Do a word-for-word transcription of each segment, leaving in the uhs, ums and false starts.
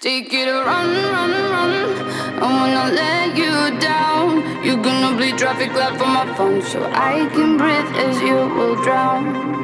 Take it a run, run, run. I wanna let you down. You're gonna bleed traffic light for my phone, so I can breathe as you will drown.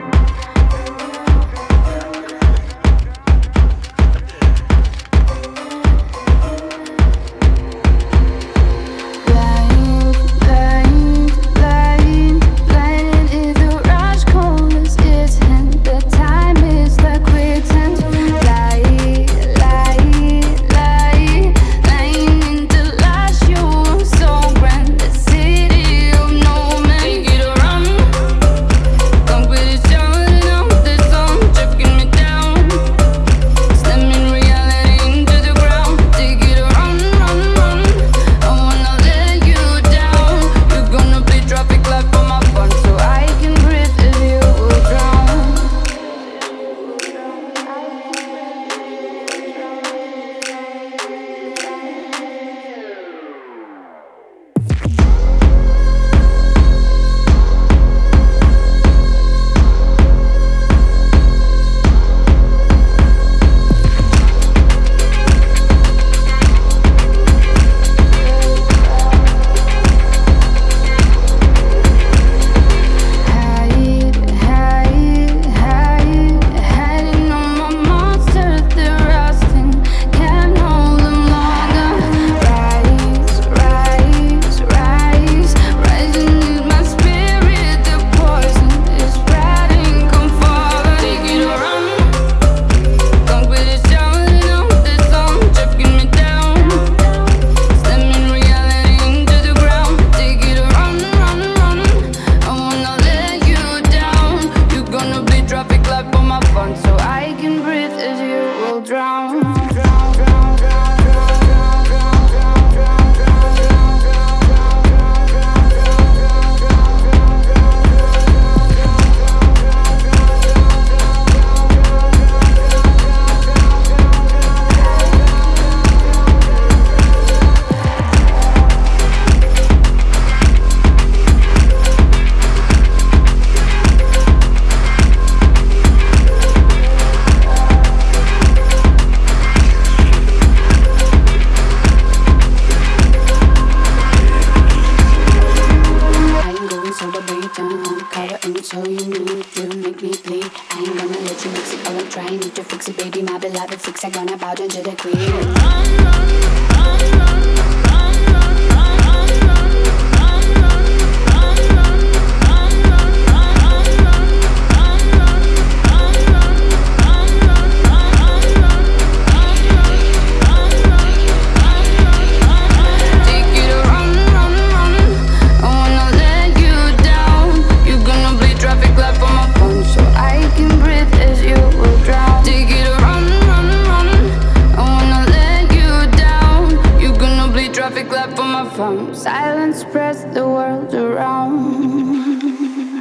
So I can breathe as you will drown. So you need to make me bleed. I ain't gonna let you mix it all. I'm trying to fix it, baby. My beloved fix. I'm gonna bow down to the queen. Run, run, run, run, run, run, run, run, run, run, run, run, run, run, run, run, run. Take it a run, run, run. I wanna let you down. You're gonna bleed traffic light for my phone, so I can breathe as you will drown. Take it a run, run, run. I wanna let you down. You're gonna bleed traffic light for my phone. Silence spreads the world around.